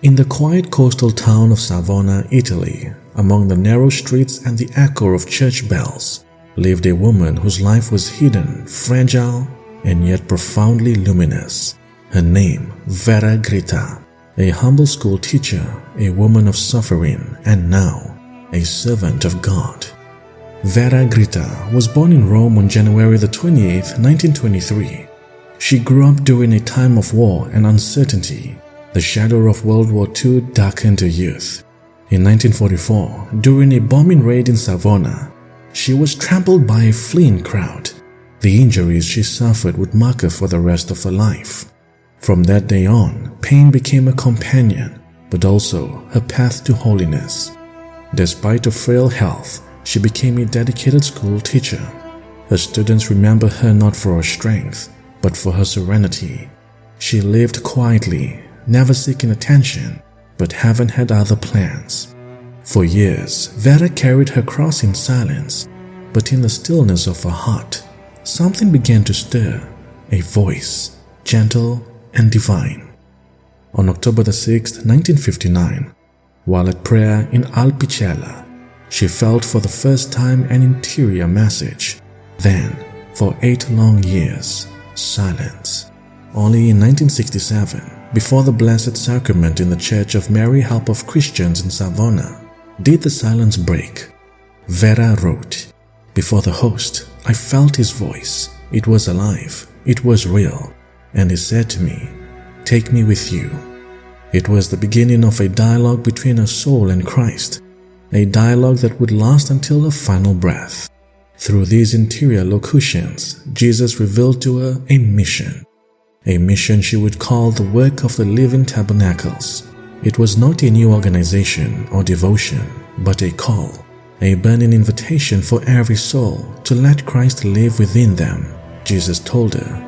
In the quiet coastal town of Savona, Italy, among the narrow streets and the echo of church bells, lived a woman whose life was hidden, fragile, and yet profoundly luminous. Her name, Vera Gritta, a humble school teacher, a woman of suffering, and now a servant of God. Vera Gritta was born in Rome on January 28, 1923. She grew up during a time of war and uncertainty. The shadow of World War II darkened her youth. In 1944, during a bombing raid in Savona, she was trampled by a fleeing crowd. The injuries she suffered would mark her for the rest of her life. From that day on, pain became a companion, but also her path to holiness. Despite her frail health, she became a dedicated school teacher. Her students remember her not for her strength, but for her serenity. She lived quietly, never seeking attention, but heaven had other plans. For years, Vera carried her cross in silence, but in the stillness of her heart, something began to stir, a voice, gentle and divine. On October 6, 1959, while at prayer in Alpicella, she felt for the first time an interior message. Then, for 8 long years, silence. Only in 1967, before the Blessed Sacrament in the Church of Mary Help of Christians in Savona, did the silence break. Vera wrote, "Before the host, I felt his voice. It was alive, it was real, and he said to me, 'Take me with you.'" It was the beginning of a dialogue between her soul and Christ, a dialogue that would last until her final breath. Through these interior locutions, Jesus revealed to her a mission she would call the work of the Living Tabernacles. It was not a new organization or devotion, but a call, a burning invitation for every soul to let Christ live within them, Jesus told her.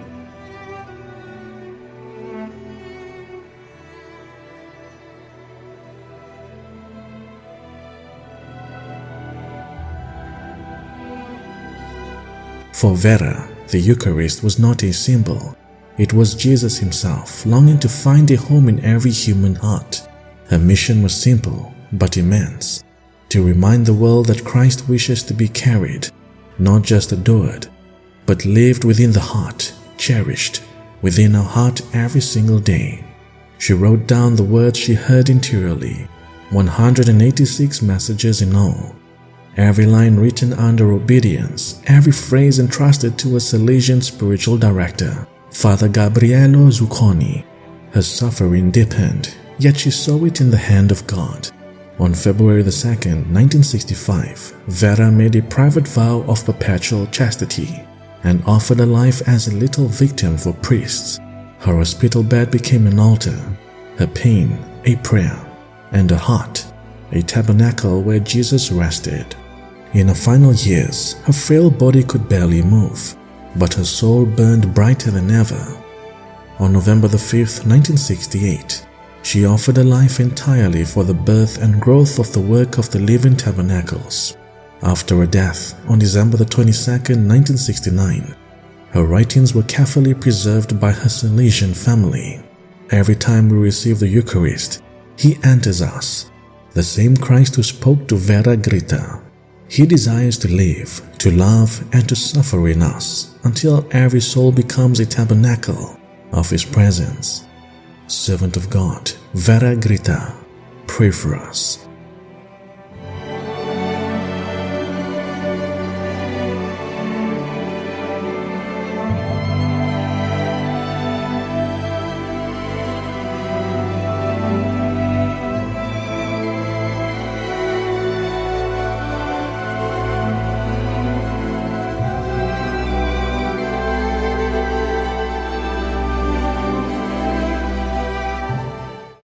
For Vera, the Eucharist was not a symbol. It was Jesus himself, longing to find a home in every human heart. Her mission was simple, but immense, to remind the world that Christ wishes to be carried, not just adored, but lived within the heart, cherished within our heart every single day. She wrote down the words she heard interiorly, 186 messages in all. Every line written under obedience, every phrase entrusted to a Salesian spiritual director, Father Gabriello Zucconi. Her suffering deepened, yet she saw it in the hand of God. On February 2, 1965, Vera made a private vow of perpetual chastity and offered her life as a little victim for priests. Her hospital bed became an altar, her pain a prayer, and her heart a tabernacle where Jesus rested. In her final years, her frail body could barely move, but her soul burned brighter than ever. On November 5, 1968, she offered her life entirely for the birth and growth of the work of the Living Tabernacles. After her death on December 22, 1969, her writings were carefully preserved by her Salesian family. Every time we receive the Eucharist, He enters us, the same Christ who spoke to Vera Gritta. He desires to live, to love, and to suffer in us until every soul becomes a tabernacle of His presence. Servant of God, Vera Gritta, pray for us.